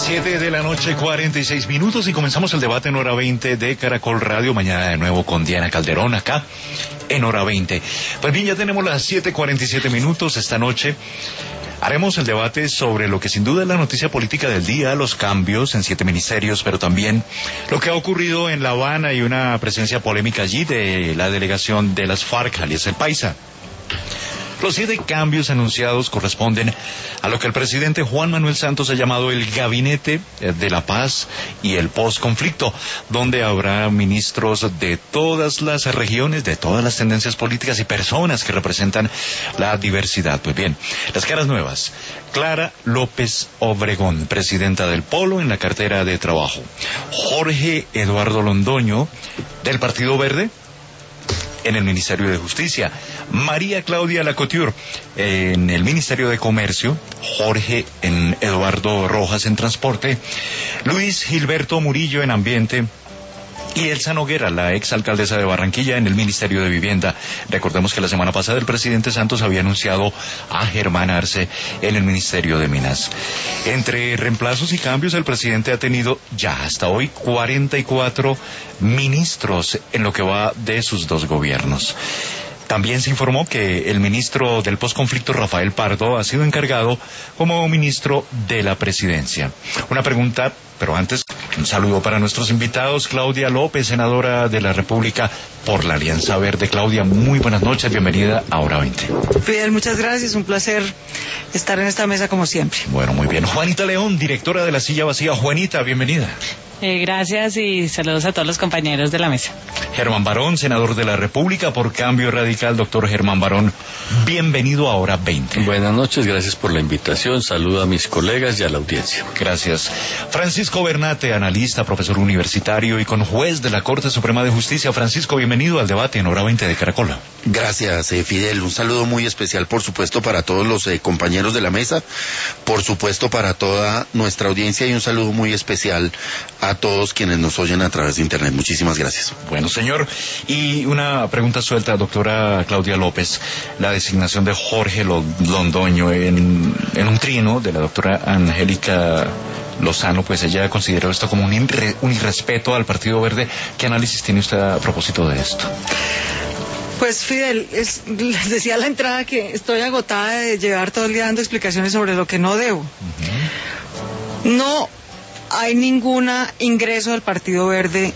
7 de la noche, 46 minutos, y comenzamos el debate en hora 20 de Caracol Radio. Mañana de nuevo con Diana Calderón acá en hora 20. Pues bien, ya tenemos las 7:47 minutos. Esta noche haremos el debate sobre lo que sin duda es la noticia política del día, los cambios en 7 ministerios, pero también lo que ha ocurrido en La Habana y una presencia polémica allí de la delegación de las FARC, alias El Paisa. Los 7 cambios anunciados corresponden a lo que el presidente Juan Manuel Santos ha llamado el Gabinete de la Paz y el Postconflicto, donde habrá ministros de todas las regiones, de todas las tendencias políticas y personas que representan la diversidad. Pues bien, las caras nuevas: Clara López Obregón, presidenta del Polo en la cartera de Trabajo; Jorge Eduardo Londoño, del Partido Verde, en el Ministerio de Justicia; María Claudia Lacouture en el Ministerio de Comercio; Jorge Eduardo Rojas en Transporte; Luis Gilberto Murillo en Ambiente; y Elsa Noguera, la exalcaldesa de Barranquilla, en el Ministerio de Vivienda. Recordemos que la semana pasada el presidente Santos había anunciado a Germán Arce en el Ministerio de Minas. Entre reemplazos y cambios, el presidente ha tenido ya hasta hoy 44 ministros en lo que va de sus 2 gobiernos. También se informó que el ministro del Postconflicto, Rafael Pardo, ha sido encargado como ministro de la Presidencia. Una pregunta, pero antes, un saludo para nuestros invitados. Claudia López, senadora de la República por la Alianza Verde. Claudia, muy buenas noches, bienvenida a Hora 20. Fidel, muchas gracias, un placer estar en esta mesa como siempre. Bueno, muy bien. Juanita León, directora de La Silla Vacía. Juanita, bienvenida. Gracias y saludos a todos los compañeros de la mesa. Germán Barón, senador de la República por Cambio Radical. Doctor Germán Barón, bienvenido a Hora 20. Buenas noches, gracias por la invitación. Saludo a mis colegas y a la audiencia. Gracias. Francisco Bernate, analista, profesor universitario y conjuez de la Corte Suprema de Justicia. Francisco, bienvenido al debate en Hora 20 de Caracol. Gracias, Fidel. Un saludo muy especial, por supuesto, para todos los compañeros de la mesa, por supuesto, para toda nuestra audiencia, y un saludo muy especial a todos quienes nos oyen a través de Internet. Muchísimas gracias. Bueno, señor, y una pregunta suelta, doctora Claudia López. La designación de Jorge Londoño en un trino de la doctora Angélica Lozano, pues ella consideró esto como un irrespeto al Partido Verde. ¿Qué análisis tiene usted a propósito de esto? Pues Fidel, les decía a la entrada que estoy agotada de llevar todo el día dando explicaciones sobre lo que no debo. No hay ningún ingreso del Partido Verde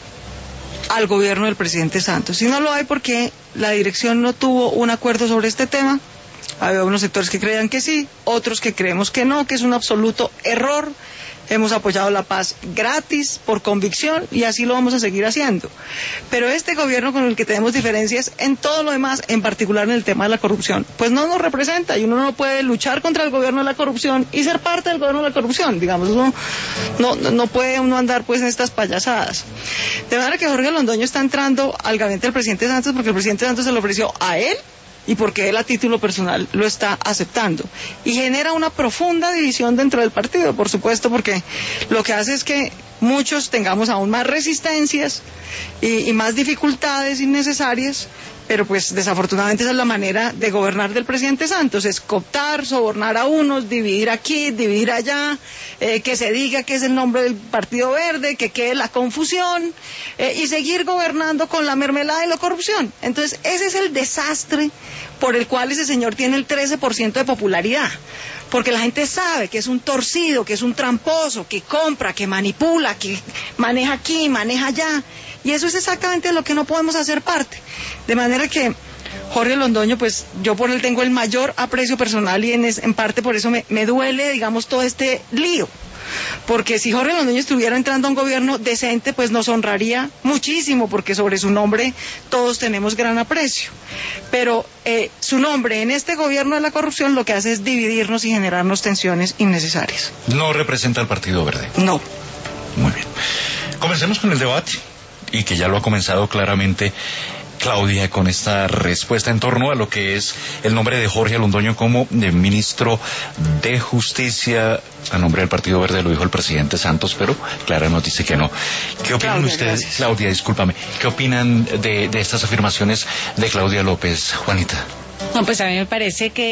al gobierno del presidente Santos. Y no lo hay porque la dirección no tuvo un acuerdo sobre este tema. Había unos sectores que creían que sí, otros que creemos que no, que es un absoluto error. Hemos apoyado la paz gratis, por convicción, y así lo vamos a seguir haciendo. Pero este gobierno con el que tenemos diferencias en todo lo demás, en particular en el tema de la corrupción, pues no nos representa, y uno no puede luchar contra el gobierno de la corrupción y ser parte del gobierno de la corrupción, digamos. No puede uno andar pues en estas payasadas. De manera que Jorge Londoño está entrando al gabinete del presidente Santos porque el presidente Santos se lo ofreció a él, y porque él a título personal lo está aceptando. Y genera una profunda división dentro del partido, por supuesto, porque lo que hace es que muchos tengamos aún más resistencias y más dificultades innecesarias, pero pues desafortunadamente esa es la manera de gobernar del presidente Santos: es cooptar, sobornar a unos, dividir aquí, dividir allá, que se diga que es el nombre del Partido Verde, que quede la confusión, y seguir gobernando con la mermelada y la corrupción. Entonces ese es el desastre por el cual ese señor tiene el 13% de popularidad, porque la gente sabe que es un torcido, que es un tramposo, que compra, que manipula, que maneja aquí, maneja allá, y eso es exactamente lo que no podemos hacer parte. De manera que Jorge Londoño, pues yo por él tengo el mayor aprecio personal, y en parte por eso me duele, digamos, todo este lío. Porque si Jorge Londoño estuviera entrando a un gobierno decente, pues nos honraría muchísimo, porque sobre su nombre todos tenemos gran aprecio. Pero su nombre en este gobierno de la corrupción lo que hace es dividirnos y generarnos tensiones innecesarias. ¿No representa al Partido Verde? No. Muy bien. Comencemos con el debate, y que ya lo ha comenzado claramente Claudia con esta respuesta en torno a lo que es el nombre de Jorge Londoño como de ministro de Justicia a nombre del Partido Verde. Lo dijo el presidente Santos, pero Clara nos dice que no. ¿Qué opinan Claudia, ustedes? gracias. Claudia, discúlpame. ¿Qué opinan de estas afirmaciones de Claudia López, Juanita? No, pues a mí me parece que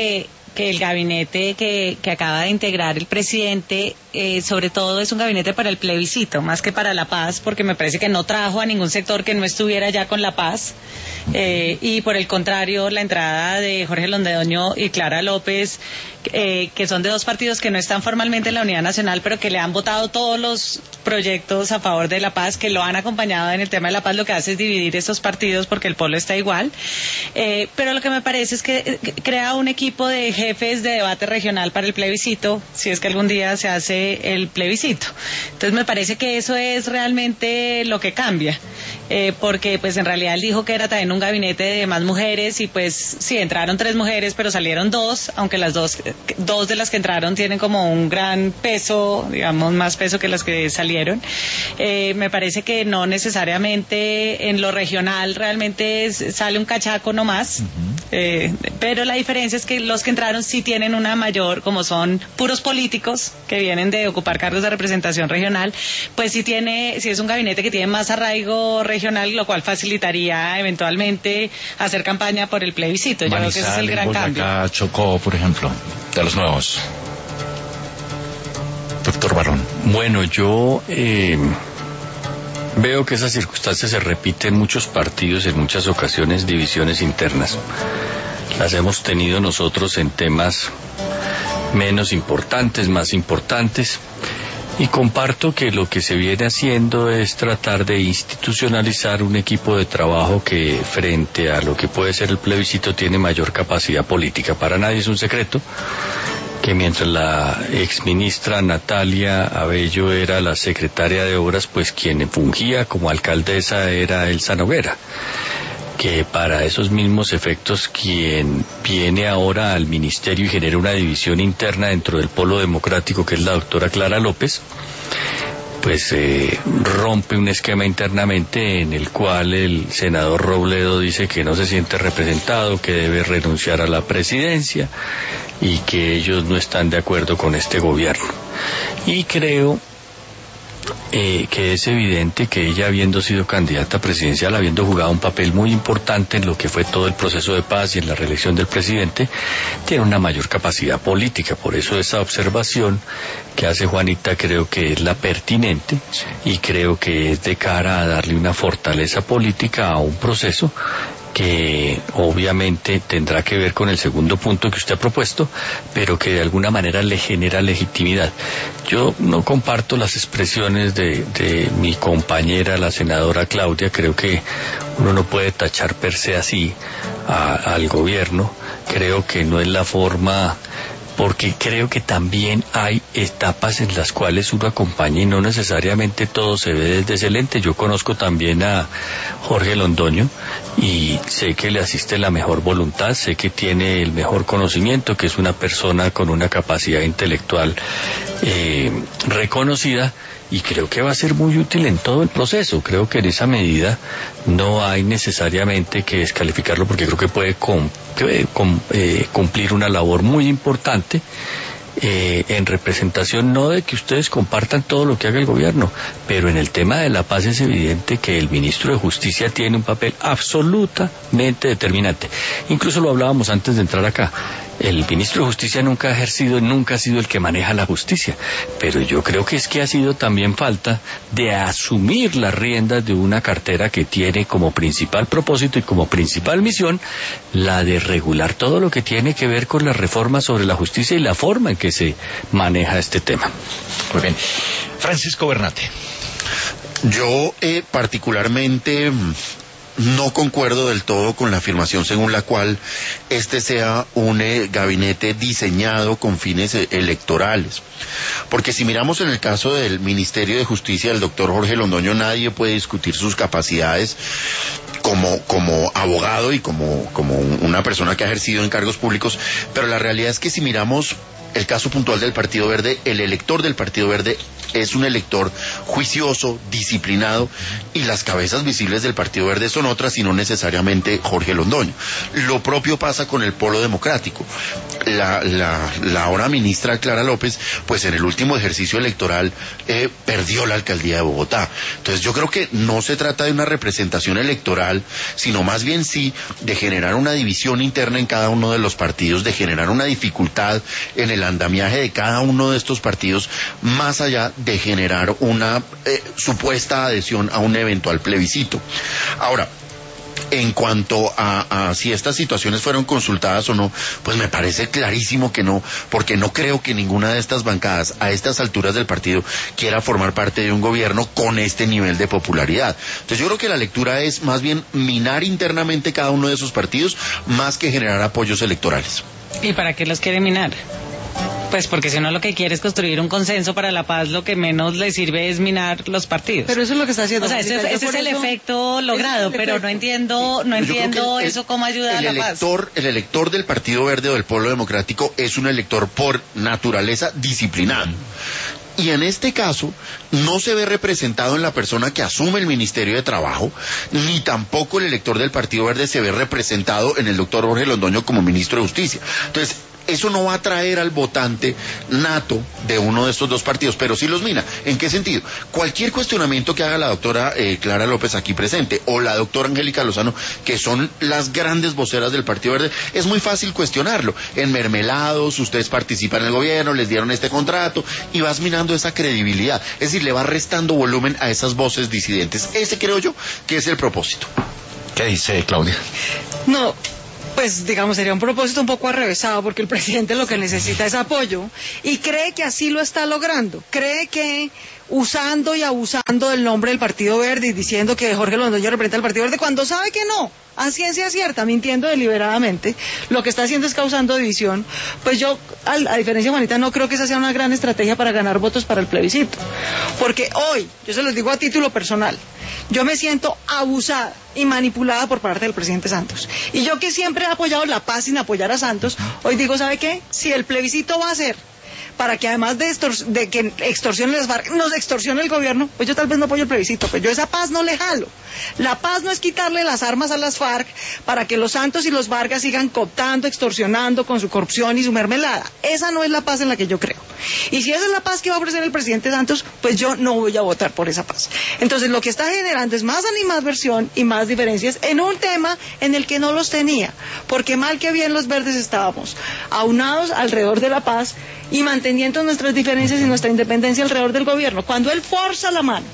que el gabinete que acaba de integrar el presidente, sobre todo es un gabinete para el plebiscito, más que para la paz, porque me parece que no trajo a ningún sector que no estuviera ya con la paz, y por el contrario, la entrada de Jorge Londoño y Clara López, que son de dos partidos que no están formalmente en la Unidad Nacional, pero que le han votado todos los proyectos a favor de la paz, que lo han acompañado en el tema de la paz, lo que hace es dividir estos partidos porque el polo está igual, pero lo que me parece es que crea un equipo de jefes de debate regional para el plebiscito, si es que algún día se hace el plebiscito. Entonces me parece que eso es realmente lo que cambia, porque pues en realidad él dijo que era también un gabinete de más mujeres, y pues sí, entraron 3 mujeres, pero salieron 2, aunque las dos de las que entraron tienen como un gran peso, digamos, más peso que las que salieron. Me parece que no necesariamente en lo regional realmente sale un cachaco nomás, pero la diferencia es que los que entraron sí tienen una mayor, como son puros políticos que vienen de ocupar cargos de representación regional, pues sí es un gabinete que tiene más arraigo regional, lo cual facilitaría eventualmente hacer campaña por el plebiscito. Yo creo que ese es el gran cambio. Chocó, por ejemplo, de los nuevos. Doctor Barón. Bueno, yo veo que esas circunstancias se repiten en muchos partidos, en muchas ocasiones divisiones internas. Las hemos tenido nosotros en temas menos importantes, más importantes, y comparto que lo que se viene haciendo es tratar de institucionalizar un equipo de trabajo que, frente a lo que puede ser el plebiscito, tiene mayor capacidad política. Para nadie es un secreto que mientras la exministra Natalia Abello era la secretaria de Obras, pues quien fungía como alcaldesa era Elsa Noguera, que para esos mismos efectos quien viene ahora al ministerio y genera una división interna dentro del polo democrático, que es la doctora Clara López, pues rompe un esquema internamente en el cual el senador Robledo dice que no se siente representado, que debe renunciar a la presidencia y que ellos no están de acuerdo con este gobierno. Y creo que es evidente que ella, habiendo sido candidata presidencial, habiendo jugado un papel muy importante en lo que fue todo el proceso de paz y en la reelección del presidente, tiene una mayor capacidad política. Por eso esa observación que hace Juanita creo que es la pertinente, y creo que es de cara a darle una fortaleza política a un proceso que obviamente tendrá que ver con el segundo punto que usted ha propuesto, pero que de alguna manera le genera legitimidad. Yo no comparto las expresiones de mi compañera, la senadora Claudia. Creo que uno no puede tachar per se así al gobierno. Creo que no es la forma, porque creo que también hay etapas en las cuales uno acompaña y no necesariamente todo se ve desde ese lente. Yo conozco también a Jorge Londoño y sé que le asiste la mejor voluntad, sé que tiene el mejor conocimiento, que es una persona con una capacidad intelectual reconocida, y creo que va a ser muy útil en todo el proceso. Creo que en esa medida no hay necesariamente que descalificarlo, porque creo que puede cumplir una labor muy importante en representación, no de que ustedes compartan todo lo que haga el gobierno, pero en el tema de la paz es evidente que el ministro de Justicia tiene un papel absolutamente determinante. Incluso lo hablábamos antes de entrar acá. El ministro de Justicia nunca ha sido el que maneja la justicia, pero yo creo que ha sido también falta de asumir las riendas de una cartera que tiene como principal propósito y como principal misión la de regular todo lo que tiene que ver con las reformas sobre la justicia y la forma en que se maneja este tema. Muy bien. Francisco Bernate. Yo particularmente no concuerdo del todo con la afirmación según la cual este sea un gabinete diseñado con fines electorales. Porque si miramos en el caso del Ministerio de Justicia del doctor Jorge Londoño, nadie puede discutir sus capacidades como abogado y como una persona que ha ejercido en cargos públicos, pero la realidad es que si miramos el caso puntual del Partido Verde, el elector del Partido Verde es un elector juicioso, disciplinado, y las cabezas visibles del Partido Verde son otras y no necesariamente Jorge Londoño. Lo propio pasa con el Polo Democrático. La ahora ministra Clara López, pues en el último ejercicio electoral perdió la alcaldía de Bogotá. Entonces yo creo que no se trata de una representación electoral, sino más bien sí de generar una división interna en cada uno de los partidos, de generar una dificultad en el andamiaje de cada uno de estos partidos, más allá de generar una supuesta adhesión a un eventual plebiscito. Ahora, en cuanto a si estas situaciones fueron consultadas o no, pues me parece clarísimo que no, porque no creo que ninguna de estas bancadas a estas alturas del partido quiera formar parte de un gobierno con este nivel de popularidad. Entonces yo creo que la lectura es más bien minar internamente cada uno de esos partidos más que generar apoyos electorales. ¿Y para qué los quiere minar? Pues porque si uno lo que quiere es construir un consenso para la paz, lo que menos le sirve es minar los partidos. Pero eso es lo que está haciendo. O sea, ese es el efecto logrado, pero no entiendo eso cómo ayuda a la paz. El elector del Partido Verde o del Polo Democrático es un elector por naturaleza disciplinado. Y en este caso no se ve representado en la persona que asume el Ministerio de Trabajo, ni tampoco el elector del Partido Verde se ve representado en el doctor Jorge Londoño como ministro de Justicia. Entonces, eso no va a traer al votante nato de uno de estos dos partidos, pero sí los mina. ¿En qué sentido? Cualquier cuestionamiento que haga la doctora Clara López aquí presente, o la doctora Angélica Lozano, que son las grandes voceras del Partido Verde, es muy fácil cuestionarlo. En mermelados, ustedes participan en el gobierno, les dieron este contrato, y vas minando esa credibilidad. Es decir, le va restando volumen a esas voces disidentes. Ese creo yo que es el propósito. ¿Qué dice Claudia? No, pues digamos sería un propósito un poco arrevesado, porque el presidente lo que necesita es apoyo y cree que así lo está logrando. Cree que usando y abusando del nombre del Partido Verde y diciendo que Jorge Londoño representa al Partido Verde cuando sabe que no, a ciencia cierta, mintiendo deliberadamente, lo que está haciendo es causando división. Pues yo, a diferencia de Juanita, no creo que esa sea una gran estrategia para ganar votos para el plebiscito, porque hoy, yo se los digo a título personal, yo me siento abusada y manipulada por parte del presidente Santos, y yo que siempre he apoyado la paz sin apoyar a Santos, hoy digo, ¿sabe qué? Si el plebiscito va a ser para que además de que extorsionen las FARC, nos extorsione el gobierno, pues yo tal vez no apoyo el plebiscito, pues yo esa paz no le jalo. La paz no es quitarle las armas a las FARC para que los Santos y los Vargas sigan cooptando, extorsionando con su corrupción y su mermelada. Esa no es la paz en la que yo creo. Y si esa es la paz que va a ofrecer el presidente Santos, pues yo no voy a votar por esa paz. Entonces lo que está generando es más animadversión y más diferencias en un tema en el que no los tenía, porque mal que bien los verdes estábamos aunados alrededor de la paz y manteniendo nuestras diferencias y nuestra independencia alrededor del gobierno. Cuando él forza la mano,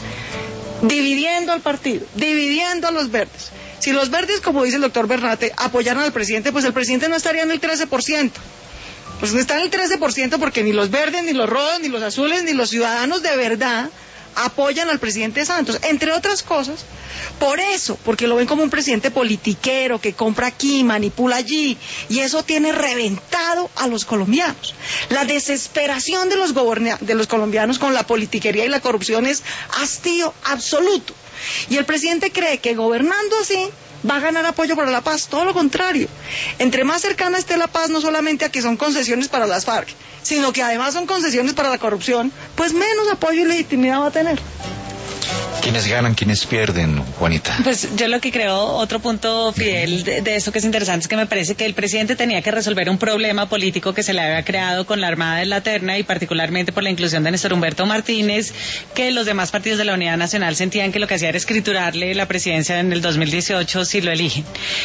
dividiendo al partido, dividiendo a los verdes. Si los verdes, como dice el doctor Bernate, apoyaran al presidente, pues el presidente no estaría en el 13%. Pues no está en el 13% porque ni los verdes, ni los rojos, ni los azules, ni los ciudadanos de verdad apoyan al presidente Santos, entre otras cosas, por eso, porque lo ven como un presidente politiquero que compra aquí, manipula allí, y eso tiene reventado a los colombianos. La desesperación de los colombianos con la politiquería y la corrupción es hastío absoluto, y el presidente cree que gobernando así va a ganar apoyo para la paz. Todo lo contrario, entre más cercana esté la paz, no solamente a que son concesiones para las FARC, sino que además son concesiones para la corrupción, pues menos apoyo y legitimidad va a tener. ¿Quiénes ganan, quiénes pierden, Juanita? Pues yo lo que creo, otro punto, Fidel, de esto que es interesante, es que me parece que el presidente tenía que resolver un problema político que se le había creado con la Armada de la Terna y particularmente por la inclusión de Néstor Humberto Martínez, que los demás partidos de la Unidad Nacional sentían que lo que hacía era escriturarle la presidencia en el 2018 si lo eligen.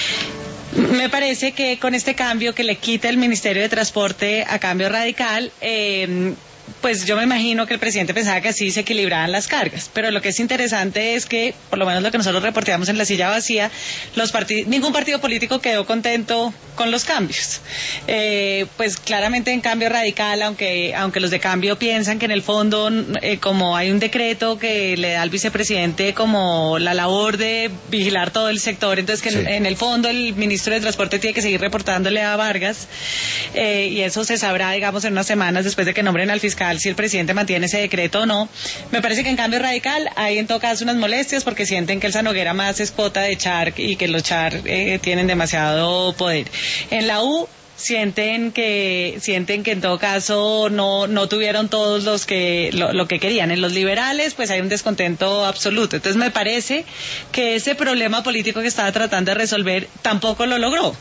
Me parece que con este cambio que le quita el Ministerio de Transporte a Cambio Radical, pues yo me imagino que el presidente pensaba que así se equilibraban las cargas, pero lo que es interesante es que, por lo menos lo que nosotros reporteamos en La Silla Vacía, ningún partido político quedó contento con los cambios. Pues claramente en Cambio Radical, aunque los de Cambio piensan que en el fondo, como hay un decreto que le da al vicepresidente como la labor de vigilar todo el sector, entonces que sí, en el fondo el ministro de Transporte tiene que seguir reportándole a Vargas, y eso se sabrá, digamos, en unas semanas después de que nombren al fiscal si el presidente mantiene ese decreto o no. Me parece que en Cambio Radical hay en todo caso unas molestias porque sienten que Elsa Noguera más es cuota de Char y que los Char tienen demasiado poder. En la U sienten que en todo caso no tuvieron todos lo que querían. En los liberales pues hay un descontento absoluto. Entonces me parece que ese problema político que estaba tratando de resolver tampoco lo logró.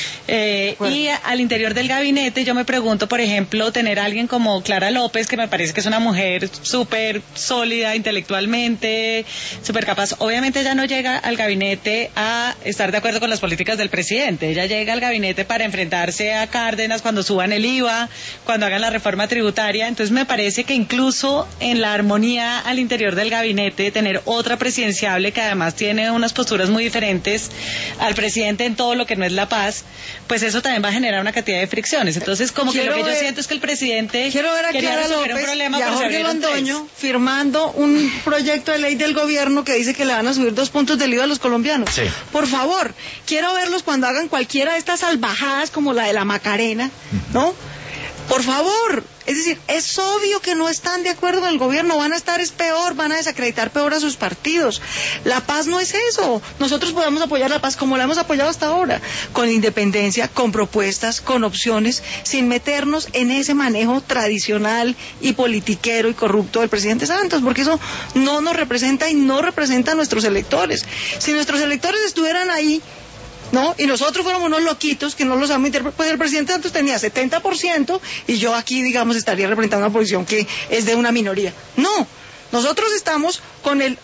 Y al interior del gabinete yo me pregunto, por ejemplo, tener a alguien como Clara López, que me parece que es una mujer súper sólida intelectualmente, súper capaz. Obviamente ella no llega al gabinete a estar de acuerdo con las políticas del presidente. Ella llega al gabinete para enfrentarse a Cárdenas cuando suban el IVA, cuando hagan la reforma tributaria. Entonces me parece que incluso en la armonía al interior del gabinete, tener otra presidenciable que además tiene unas posturas muy diferentes al presidente en todo lo que no es la paz, pues eso también va a generar una cantidad de fricciones. Entonces como que lo que yo siento es que el presidente quería resolver un problema, y a Jorge Londoño firmando un proyecto de ley del gobierno que dice que le van a subir 2 puntos del IVA a los colombianos. Sí. Por favor, quiero verlos cuando hagan cualquiera de estas salvajadas como la de la Macarena, ¿no? Por favor, es decir, es obvio que no están de acuerdo con el gobierno, van a estar es peor, van a desacreditar peor a sus partidos. La paz no es eso. Nosotros podemos apoyar la paz como la hemos apoyado hasta ahora, con independencia, con propuestas, con opciones, sin meternos en ese manejo tradicional y politiquero y corrupto del presidente Santos, porque eso no nos representa y no representa a nuestros electores. Si nuestros electores estuvieran ahí, ¿no? Y nosotros fuéramos unos loquitos que no los sabemos interpretar, pues el presidente Santos tenía 70% y yo aquí, digamos, estaría representando una posición que es de una minoría. No, nosotros estamos con el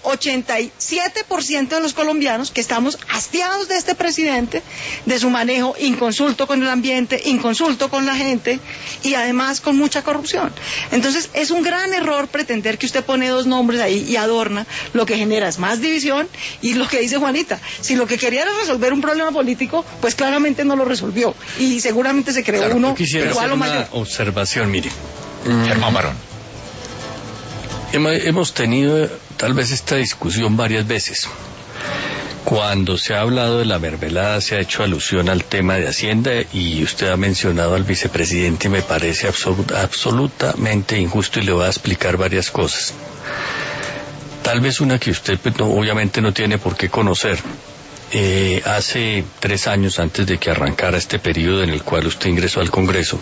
87% de los colombianos que estamos hastiados de este presidente, de su manejo inconsulto con el ambiente, inconsulto con la gente y además con mucha corrupción. Entonces es un gran error pretender que usted pone 2 nombres ahí y adorna, lo que genera es más división. Y lo que dice Juanita, si lo que quería era resolver un problema político, pues claramente no lo resolvió y seguramente se creó uno igual o mayor. Observación, mire. Germán Barón. Hemos tenido tal vez esta discusión varias veces. Cuando se ha hablado de la mermelada se ha hecho alusión al tema de Hacienda y usted ha mencionado al vicepresidente y me parece absolutamente injusto y le voy a explicar varias cosas. Tal vez una que usted pues, obviamente no tiene por qué conocer. Hace 3 años antes de que arrancara este periodo en el cual usted ingresó al Congreso,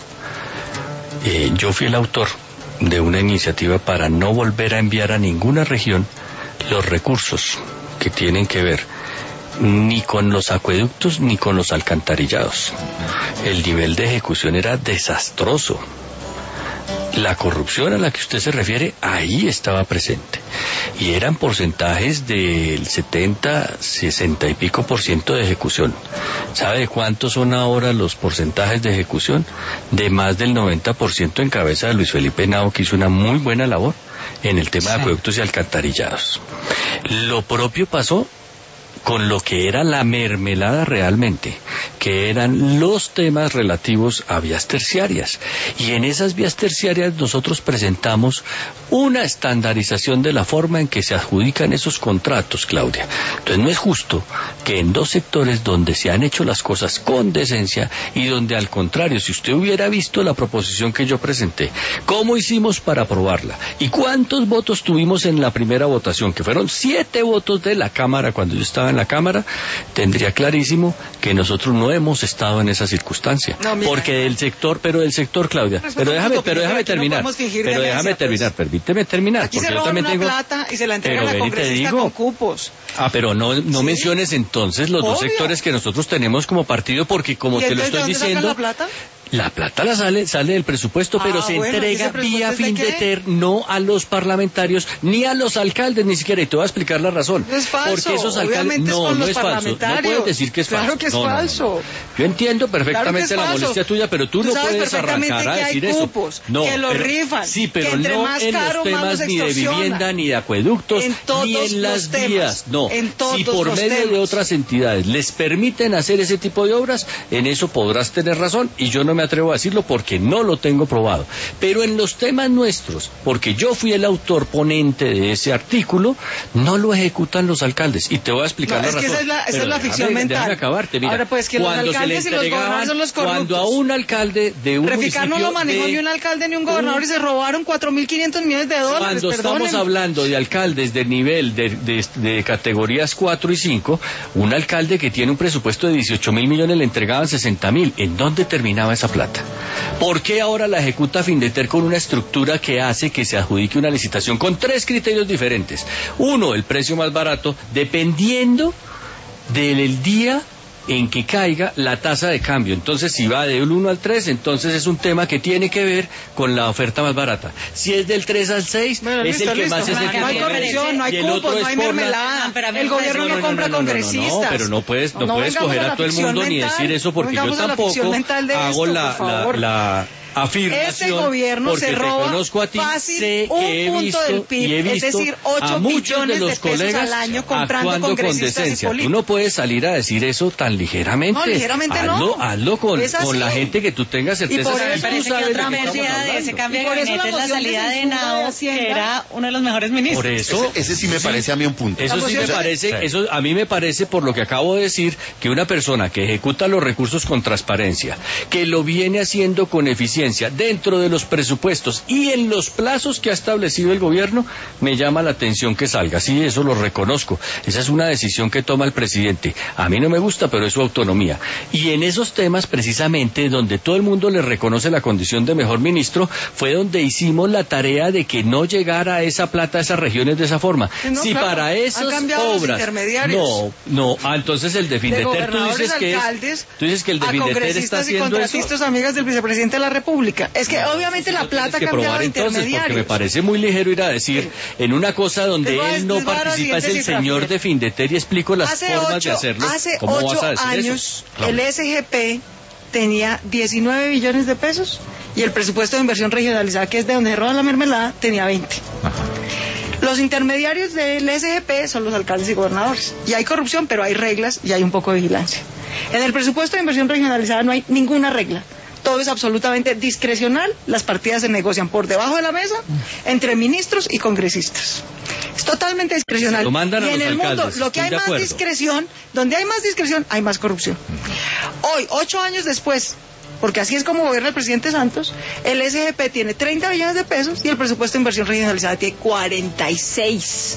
yo fui el autor de una iniciativa para no volver a enviar a ninguna región los recursos que tienen que ver ni con los acueductos ni con los alcantarillados. El nivel de ejecución era desastroso. La corrupción a la que usted se refiere, ahí estaba presente. Y eran porcentajes del 70, 60 y pico % de ejecución. ¿Sabe cuántos son ahora los porcentajes de ejecución? De más del 90% en cabeza de Luis Felipe Henao, que hizo una muy buena labor en el tema de acueductos y alcantarillados. Lo propio pasó con lo que era la mermelada realmente, que eran los temas relativos a vías terciarias. Y en esas vías terciarias nosotros presentamos una estandarización de la forma en que se adjudican esos contratos, Claudia. Entonces no es justo que en 2 sectores donde se han hecho las cosas con decencia y donde al contrario, si usted hubiera visto la proposición que yo presenté, cómo hicimos para aprobarla y cuántos votos tuvimos en la primera votación, que fueron 7 votos de la Cámara cuando yo estaba en la Cámara, tendría clarísimo que nosotros no hemos estado en esa circunstancia. No, porque del sector, Claudia, pero déjame terminar, permíteme terminar, aquí porque se yo también tengo plata y se la entregan a la congresista con cupos. Pero no menciones entonces los 2 sectores que nosotros tenemos como partido, porque como te lo estoy diciendo, la plata? La plata sale del presupuesto, pero se entrega vía Findeter, no a los parlamentarios, ni a los alcaldes, ni siquiera, y te voy a explicar la razón. Es falso, porque esos alcaldes, no es falso, no puedes decir que es falso. Claro que es falso. No. Yo entiendo perfectamente la molestia tuya, pero tú no puedes arrancar a decir eso. Que los rifan, sí, pero que entre no más en caro, los temas ni de vivienda, ni de acueductos, ni en las vías, no. Si por medio de otras entidades les permiten hacer ese tipo de obras, en eso podrás tener razón, y yo no me atrevo a decirlo porque no lo tengo probado. Pero en los temas nuestros, porque yo fui el autor ponente de ese artículo, no lo ejecutan los alcaldes. Y te voy a explicar la razón. Esa es la ficción mental. Déjame acabarte, mira. Ahora pues que los alcaldes y los gobernadores son los corruptos. Cuando a un alcalde de un Reficar municipio... no lo manejó ni un alcalde ni un gobernador y se robaron $4.500 millones. Cuando estamos hablando de alcaldes de nivel de categorías 4 y 5, un alcalde que tiene un presupuesto de 18.000 millones le entregaban 60.000. ¿En dónde terminaba esa plata? ¿Por qué ahora la ejecuta Findeter con una estructura que hace que se adjudique una licitación con 3 criterios diferentes? Uno, el precio más barato, dependiendo del día en que caiga la tasa de cambio. Entonces, si va del 1 al 3, entonces es un tema que tiene que ver con la oferta más barata. Si es del 3 al 6, bueno, es listo, el que más es el que no hay corrección, no hay cupos, no hay mermelada. El gobierno no compra congresistas. No, pero no puedes coger a todo el mundo ni decir eso, porque yo tampoco hago la afirmación. Este gobierno se roba conozco a ti, fácil sé un que he punto visto, del PIB, y he visto es decir, 8 billones de pesos al año comprando actuando con congresistas y decencia. Tú políticos. no puedes salir a decir eso tan ligeramente. No, ligeramente hazlo con la gente que tú tengas certeza. Y por Me eso parece que otra pérdida de ese cambio de gabinete es la salida de Henao, que era uno de los mejores ministros. Por eso, ese sí me parece a mí un punto. Eso sí me parece, eso a mí me parece, por lo que acabo de decir, que una persona que ejecuta los recursos con transparencia, que lo viene haciendo con eficiencia dentro de los presupuestos y en los plazos que ha establecido el gobierno, me llama la atención que salga. Sí, eso lo reconozco. Esa es una decisión que toma el presidente. A mí no me gusta, pero es su autonomía. Y en esos temas, precisamente, donde todo el mundo le reconoce la condición de mejor ministro, fue donde hicimos la tarea de que no llegara esa plata a esas regiones de esa forma. No, si claro, para esas obras... Entonces el de Findeter, tú dices que el de Findeter está haciendo y contratistas eso. amigas del vicepresidente de la República. Es que obviamente la plata ha cambiado de intermediarios. Porque me parece muy ligero ir a decir en una cosa donde él no participa, es el señor de Findeter, y explico las formas de hacerlo. Hace ¿Cómo 8 vas a decir años eso? el SGP tenía 19 billones de pesos y el presupuesto de inversión regionalizada, que es de donde se roban la mermelada, tenía 20. Ajá. Los intermediarios del SGP son los alcaldes y gobernadores. Y hay corrupción, pero hay reglas y hay un poco de vigilancia. En el presupuesto de inversión regionalizada no hay ninguna regla. Todo es absolutamente discrecional, las partidas se negocian por debajo de la mesa entre ministros y congresistas. Es totalmente discrecional. Lo mandan y a en los el mundo, alcaldes, lo que hay estoy de más acuerdo. discreción, donde hay más discreción, hay más corrupción. Hoy, 8 años después, porque así es como gobierna el presidente Santos, el SGP tiene 30 billones de pesos y el presupuesto de inversión regionalizada tiene 46.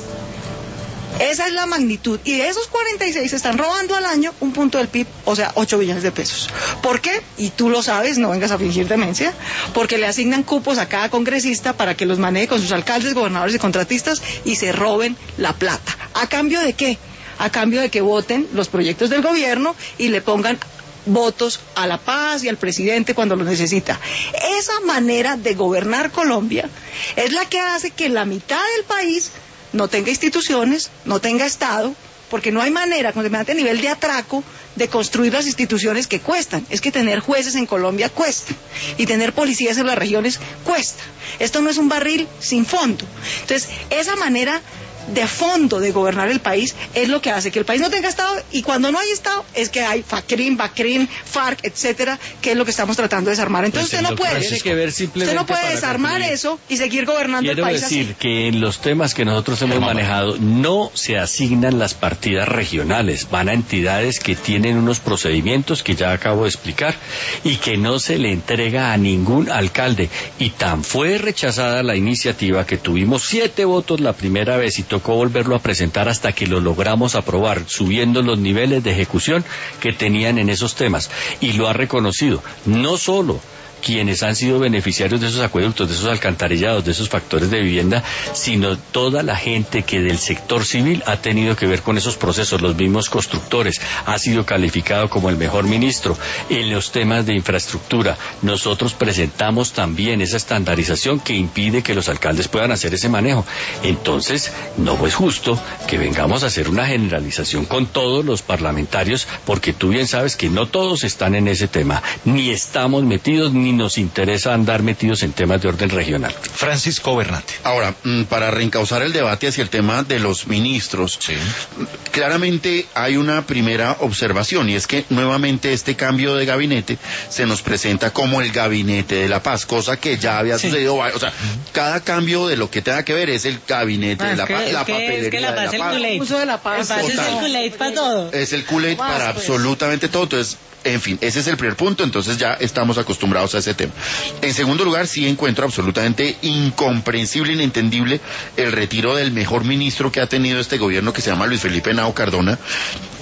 Esa es la magnitud. Y de esos 46 se están robando al año un punto del PIB, o sea, 8 billones de pesos. ¿Por qué? Y tú lo sabes, no vengas a fingir demencia, porque le asignan cupos a cada congresista para que los maneje con sus alcaldes, gobernadores y contratistas y se roben la plata. ¿A cambio de qué? A cambio de que voten los proyectos del gobierno y le pongan votos a la paz y al presidente cuando lo necesita. Esa manera de gobernar Colombia es la que hace que la mitad del país no tenga instituciones, no tenga Estado, porque no hay manera, con semejante nivel de atraco, de construir las instituciones que cuestan. Es que tener jueces en Colombia cuesta, y tener policías en las regiones cuesta. Esto no es un barril sin fondo. Entonces, esa manera de fondo de gobernar el país es lo que hace que el país no tenga Estado, y cuando no hay Estado es que hay FACRIM, BACRIM, FARC, etcétera, que es lo que estamos tratando de desarmar. Entonces Pues usted no puede, usted no puede desarmar eso y seguir gobernando el país así. Quiero decir que en los temas que nosotros hemos manejado no se asignan las partidas regionales, van a entidades que tienen unos procedimientos que ya acabo de explicar y que no se le entrega a ningún alcalde. Y tan fue rechazada la iniciativa que tuvimos 7 votos la primera vez y tocó volverlo a presentar hasta que lo logramos aprobar, subiendo los niveles de ejecución que tenían en esos temas. Y lo ha reconocido, no solo quienes han sido beneficiarios de esos acueductos, de esos alcantarillados, de esos factores de vivienda, sino toda la gente que del sector civil ha tenido que ver con esos procesos, los mismos constructores, ha sido calificado como el mejor ministro. En los temas de infraestructura, nosotros presentamos también esa estandarización que impide que los alcaldes puedan hacer ese manejo. Entonces, no es justo que vengamos a hacer una generalización con todos los parlamentarios, porque tú bien sabes que no todos están en ese tema, ni estamos metidos, ni nos interesa andar metidos en temas de orden regional. Francisco Bernate. Ahora, para reencauzar el debate hacia el tema de los ministros, Sí. Claramente hay una primera observación, y es que nuevamente este cambio de gabinete se nos presenta como el gabinete de la paz, cosa que ya había sucedido. O sea, cada cambio de lo que tenga que ver es el gabinete de la paz, la papelería es que la de paz la es el paz. Kool-Aid. Uso de la paz. El paz es Total. el Kool-Aid para todo. Es el Kool-Aid para absolutamente todo. Entonces, en fin, ese es el primer punto, entonces ya estamos acostumbrados a ese tema. En segundo lugar, sí encuentro absolutamente incomprensible, inentendible el retiro del mejor ministro que ha tenido este gobierno, que se llama Luis Felipe Henao Cardona,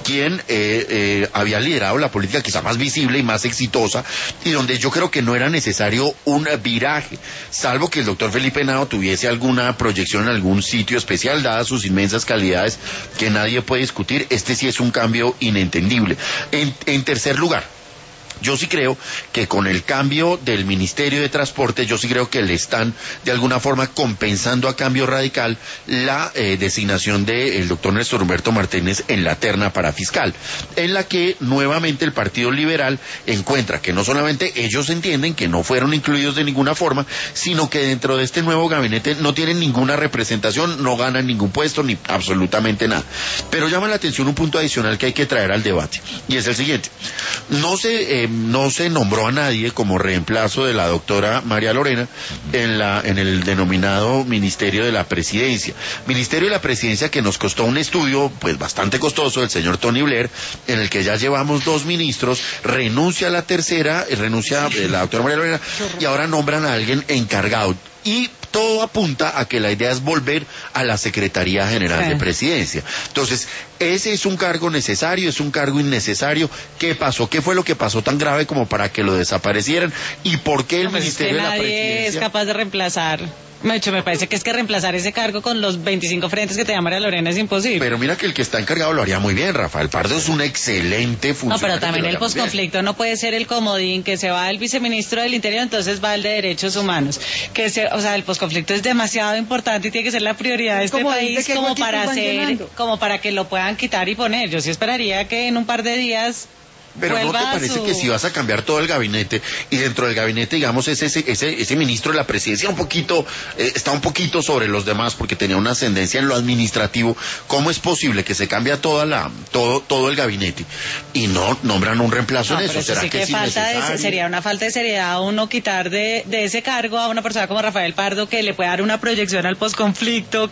quien había liderado la política quizá más visible y más exitosa, y donde yo creo que no era necesario un viraje, salvo que el doctor Felipe Henao tuviese alguna proyección en algún sitio especial, dadas sus inmensas calidades que nadie puede discutir. Este sí es un cambio inentendible. En tercer lugar, yo sí creo que con el cambio del Ministerio de Transporte, yo sí creo que le están de alguna forma compensando a cambio radical la designación del doctor Néstor Humberto Martínez en la terna para fiscal, en la que nuevamente el Partido Liberal encuentra que no solamente ellos entienden que no fueron incluidos de ninguna forma, sino que dentro de este nuevo gabinete no tienen ninguna representación, no ganan ningún puesto ni absolutamente nada. Pero llama la atención un punto adicional que hay que traer al debate, y es el siguiente. No se nombró a nadie como reemplazo de la doctora María Lorena en el denominado Ministerio de la Presidencia. Ministerio de la Presidencia que nos costó un estudio pues bastante costoso del señor Tony Blair, en el que ya llevamos 2 ministros, renuncia a la tercera, renuncia la doctora María Lorena, y ahora nombran a alguien encargado. Y todo apunta a que la idea es volver a la Secretaría General de Presidencia. Entonces, ese es un cargo necesario, es un cargo innecesario. ¿Qué pasó? ¿Qué fue lo que pasó tan grave como para que lo desaparecieran? ¿Y por qué el Ministerio de la Presidencia? Nadie es capaz de reemplazar. Me parece que es que reemplazar ese cargo con los 25 frentes que tenía María Lorena es imposible. Pero mira que el que está encargado lo haría muy bien. Rafael Pardo es un excelente funcionario. No, pero también el posconflicto no puede ser el comodín, que se va el viceministro del Interior, entonces va el de Derechos Humanos. O sea, el posconflicto es demasiado importante y tiene que ser la prioridad de este país como para que lo puedan quitar y poner. Yo sí esperaría que en un par de días... Pero ¿no te parece que si vas a cambiar todo el gabinete y dentro del gabinete, digamos, ese ministro de la Presidencia está un poquito sobre los demás porque tenía una ascendencia en lo administrativo? ¿Cómo es posible que se cambie todo el gabinete y no nombran un reemplazo en eso? ¿Será que sería una falta de seriedad uno quitar de ese cargo a una persona como Rafael Pardo, que le puede dar una proyección al posconflicto,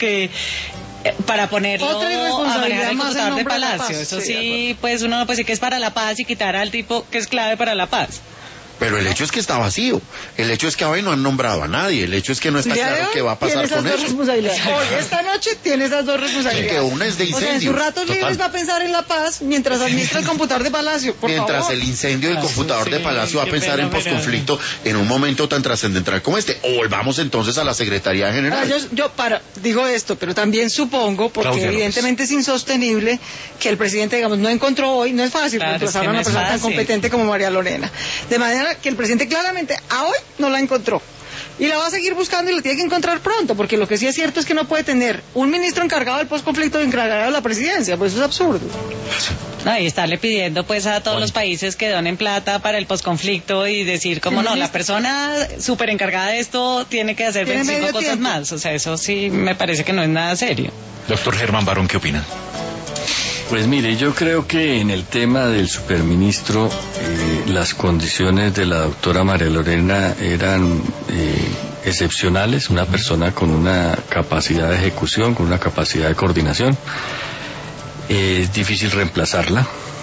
para ponerlo a manejar el computador de Palacio? Eso sí, pues uno no puede decir que es para la paz y quitar al tipo que es clave para la paz. Pero el hecho es que está vacío. El hecho es que hoy no han nombrado a nadie. El hecho es que no está claro qué va a pasar con eso. Hoy, esta noche, tiene esas 2 responsabilidades. Que una es de incendio. O sea, en sus ratos libres va a pensar en la paz mientras administra el computador de Palacio. Mientras el incendio del computador de Palacio va a pensar en posconflicto en un momento tan trascendental como este. O volvamos entonces a la Secretaría General. Digo esto, pero también supongo, porque Claudia evidentemente es insostenible que el presidente, digamos, no encontró hoy, no es fácil reemplazar a una persona tan competente como María Lorena. De manera que el presidente claramente a hoy no la encontró y la va a seguir buscando y la tiene que encontrar pronto, porque lo que sí es cierto es que no puede tener un ministro encargado del posconflicto y encargado de la presidencia, pues eso es absurdo. No, y estarle pidiendo pues a todos los países que donen plata para el posconflicto y decir como no, la persona súper encargada de esto tiene que hacer 25 cosas más. O sea, eso sí me parece que no es nada serio. Doctor Germán Barón, ¿qué opina? Pues mire, yo creo que en el tema del superministro las condiciones de la doctora María Lorena eran excepcionales, una persona con una capacidad de ejecución, con una capacidad de coordinación. Es difícil reemplazarla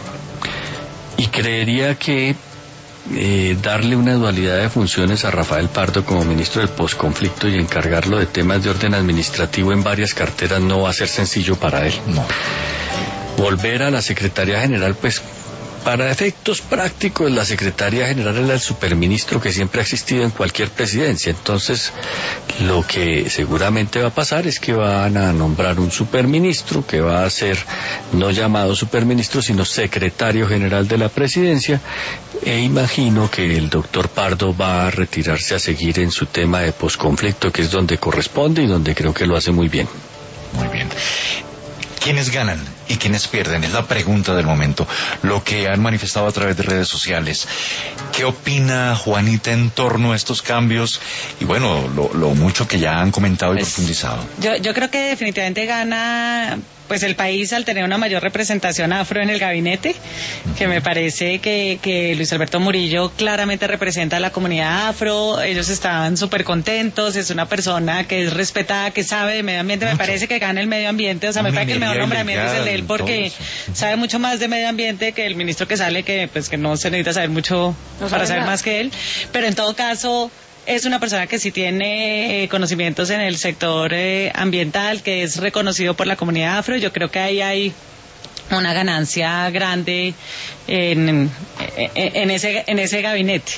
y creería que darle una dualidad de funciones a Rafael Pardo como ministro del posconflicto y encargarlo de temas de orden administrativo en varias carteras no va a ser sencillo para él. No. Volver a la Secretaría General, pues para efectos prácticos la Secretaría General era el superministro que siempre ha existido en cualquier presidencia. Entonces lo que seguramente va a pasar es que van a nombrar un superministro que va a ser no llamado superministro sino secretario general de la presidencia, e imagino que el doctor Pardo va a retirarse a seguir en su tema de posconflicto, que es donde corresponde y donde creo que lo hace muy bien. Muy bien. ¿Quiénes ganan y quiénes pierden? Es la pregunta del momento. Lo que han manifestado a través de redes sociales. ¿Qué opina Juanita en torno a estos cambios? Y bueno, lo mucho que ya han comentado y profundizado. Yo creo que definitivamente gana pues el país al tener una mayor representación afro en el gabinete, que me parece que Luis Alberto Murillo claramente representa a la comunidad afro. Ellos estaban súper contentos, es una persona que es respetada, que sabe de medio ambiente. Me parece que gana el medio ambiente, o sea, me parece que el mejor nombramiento es el de él, porque sabe mucho más de medio ambiente que el ministro que sale, que pues que no se necesita saber mucho para saber más que él, pero en todo caso es una persona que sí tiene conocimientos en el sector ambiental, que es reconocido por la comunidad afro. Yo creo que ahí hay una ganancia grande en ese gabinete.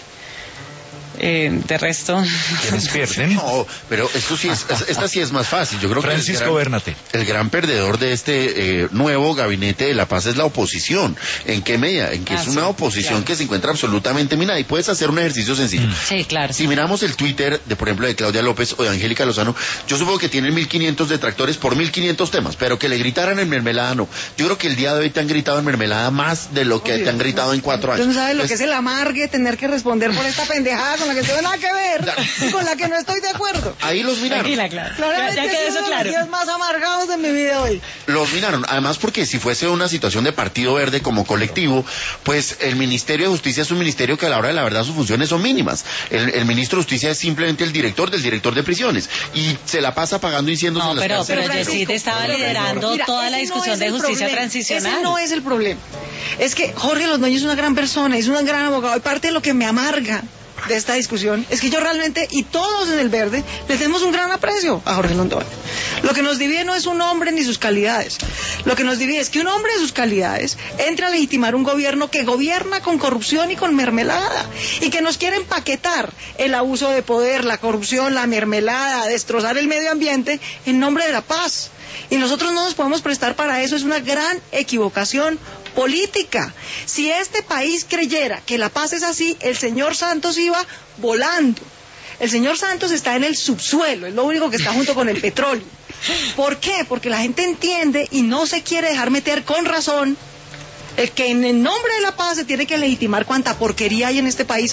De resto, ¿quiénes pierden? No, pero esta sí es más fácil. Yo creo Francisco que Bernate. el gran perdedor de este nuevo gabinete de la paz es la oposición. ¿En qué medida? En que es una oposición, claro, que se encuentra absolutamente minada. Y puedes hacer un ejercicio sencillo. Sí, claro. Si miramos el Twitter de, por ejemplo, de Claudia López o de Angélica Lozano, yo supongo que tienen 1.500 detractores por 1.500 temas, pero que le gritaran en mermelada no. Yo creo que el día de hoy te han gritado en mermelada más de lo que te han gritado en 4 años. Tú no sabes lo que es el amargue, tener que responder por esta pendejada con la que no tiene nada que ver, claro, y con la que no estoy de acuerdo. Ahí los miraron. Tranquila, claro. Ya quedó eso claro. Los días más amargados de mi vida hoy. Los miraron. Además, porque si fuese una situación de Partido Verde como colectivo, pues el Ministerio de Justicia es un ministerio que a la hora de la verdad sus funciones son mínimas. El ministro de Justicia es simplemente el director de prisiones y se la pasa apagando incendios en las cárceles. Pero Yesid estaba liderando toda la discusión de justicia transicional. Ese no es el problema. Es que Jorge Londoño es una gran persona, es un gran abogado, y parte de lo que me amarga de esta discusión es que yo realmente, y todos en el Verde, le tenemos un gran aprecio a Jorge Londoño. Lo que nos divide no es un hombre ni sus calidades. Lo que nos divide es que un hombre de sus calidades entre a legitimar un gobierno que gobierna con corrupción y con mermelada, y que nos quiere empaquetar el abuso de poder, la corrupción, la mermelada, destrozar el medio ambiente en nombre de la paz. Y nosotros no nos podemos prestar para eso. Es una gran equivocación política. Si este país creyera que la paz es así, el señor Santos iba volando. El señor Santos está en el subsuelo, es lo único que está junto con el petróleo. ¿Por qué? Porque la gente entiende y no se quiere dejar meter con razón el que en el nombre de la paz se tiene que legitimar cuánta porquería hay en este país.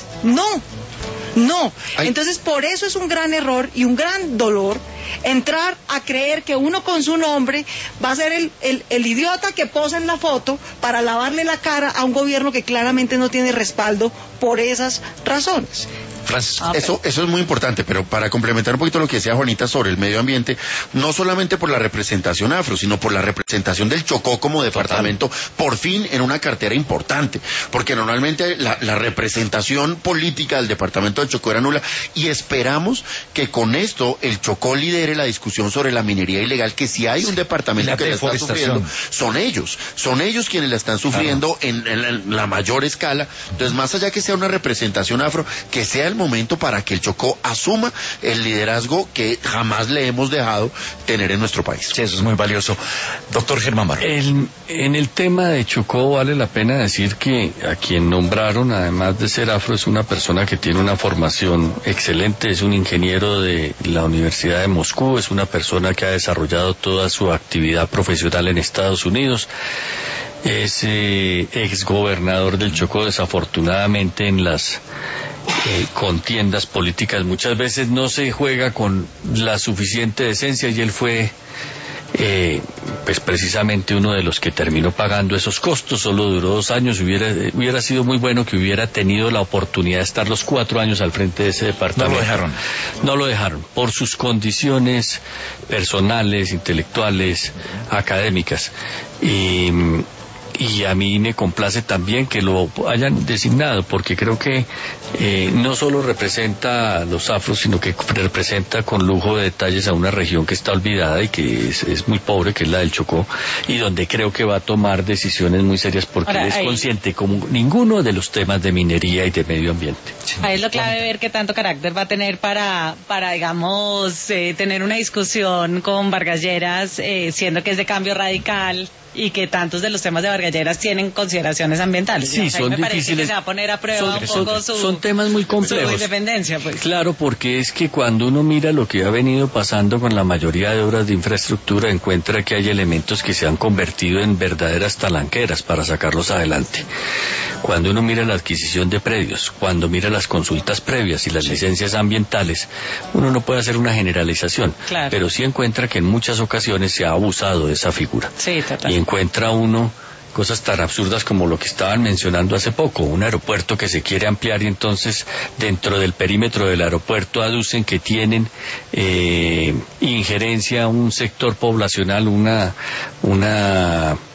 No. Entonces, por eso es un gran error y un gran dolor entrar a creer que uno con su nombre va a ser el idiota que posa en la foto para lavarle la cara a un gobierno que claramente no tiene respaldo por esas razones. Francisco, eso es muy importante, pero para complementar un poquito lo que decía Juanita sobre el medio ambiente, no solamente por la representación afro, sino por la representación del Chocó como departamento, por fin en una cartera importante, porque normalmente la representación política del departamento del Chocó era nula, y esperamos que con esto el Chocó lidere la discusión sobre la minería ilegal, que si hay un departamento que la está sufriendo, son ellos quienes la están sufriendo en la mayor escala. Entonces, más allá que sea una representación afro, que sea el momento para que el Chocó asuma el liderazgo que jamás le hemos dejado tener en nuestro país. Sí, eso es muy valioso. Doctor Germán Barro. En el tema de Chocó vale la pena decir que a quien nombraron, además de ser afro, es una persona que tiene una formación excelente, es un ingeniero de la Universidad de Moscú, es una persona que ha desarrollado toda su actividad profesional en Estados Unidos. Es exgobernador del Chocó. Desafortunadamente en las contiendas políticas muchas veces no se juega con la suficiente decencia, y él fue pues precisamente uno de los que terminó pagando esos costos. Solo duró 2 años. Hubiera sido muy bueno que hubiera tenido la oportunidad de estar los 4 años al frente de ese departamento. No lo dejaron por sus condiciones personales, intelectuales, académicas. Y a mí me complace también que lo hayan designado, porque creo que no solo representa a los afros, sino que representa con lujo de detalles a una región que está olvidada y que es muy pobre, que es la del Chocó, y donde creo que va a tomar decisiones muy serias, porque él es consciente como ninguno de los temas de minería y de medio ambiente. Ahí es lo clave ver qué tanto carácter va a tener para digamos, tener una discusión con Vargas Lleras, siendo que es de cambio radical, y que tantos de los temas de Vargas Lleras tienen consideraciones ambientales. Sí, son me difíciles. Parece que se va a poner a prueba un poco son temas muy complejos. Su independencia, pues. Claro, porque es que cuando uno mira lo que ha venido pasando con la mayoría de obras de infraestructura, encuentra que hay elementos que se han convertido en verdaderas talanqueras para sacarlos adelante. Cuando uno mira la adquisición de predios, cuando mira las consultas previas y las licencias ambientales, uno no puede hacer una generalización, claro, pero sí encuentra que en muchas ocasiones se ha abusado de esa figura. Sí, total. Y encuentra uno cosas tan absurdas como lo que estaban mencionando hace poco, un aeropuerto que se quiere ampliar, y entonces dentro del perímetro del aeropuerto aducen que tienen injerencia un sector poblacional,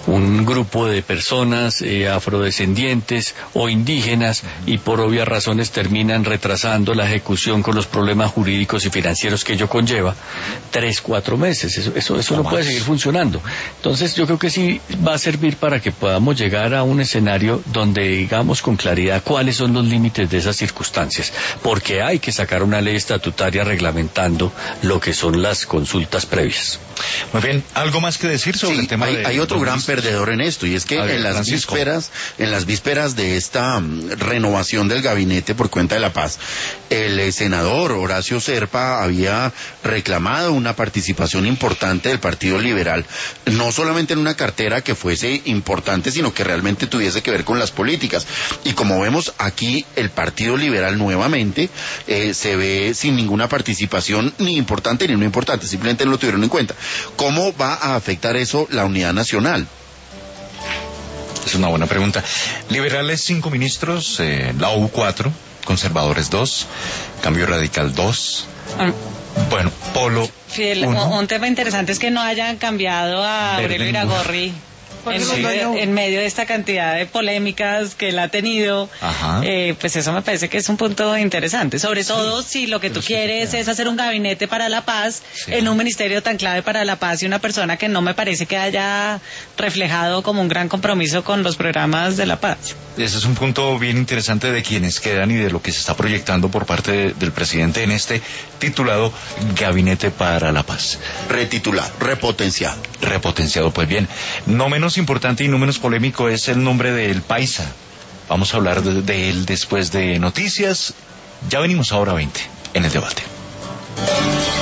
un grupo de personas afrodescendientes o indígenas y por obvias razones terminan retrasando la ejecución con los problemas jurídicos y financieros que ello conlleva 3-4 meses. Eso no puede seguir funcionando. Entonces yo creo que sí va a servir para que podamos llegar a un escenario donde digamos con claridad cuáles son los límites de esas circunstancias, porque hay que sacar una ley estatutaria reglamentando lo que son las consultas previas. Muy bien, ¿algo más que decir sobre el tema hay otro gran perdedor en esto, y es que en las vísperas de esta renovación del gabinete por cuenta de la paz, el senador Horacio Serpa había reclamado una participación importante del Partido Liberal, no solamente en una cartera que fuese importante, sino que realmente tuviese que ver con las políticas. Y como vemos aquí, el Partido Liberal nuevamente se ve sin ninguna participación, ni importante ni no importante, simplemente no lo tuvieron en cuenta. ¿Cómo va a afectar eso la unidad nacional? Es una buena pregunta. Liberales 5 ministros, la U 4, conservadores 2, Cambio Radical 2, bueno, Polo Fidel, 1. un tema interesante es que no hayan cambiado a Aurelio Iragorri en medio de esta cantidad de polémicas que él ha tenido. Pues eso me parece que es un punto interesante, sobre todo si lo que tú quieres es hacer un gabinete para la paz en un ministerio tan clave para la paz y una persona que no me parece que haya reflejado como un gran compromiso con los programas de la paz. Ese es un punto bien interesante de quienes quedan y de lo que se está proyectando por parte del presidente en este titulado Gabinete para la Paz. Retitulado, repotenciado. Repotenciado, pues bien. No menos importante y no menos polémico es el nombre del Paisa. Vamos a hablar de él después de noticias. Ya venimos a Hora 20 en el debate.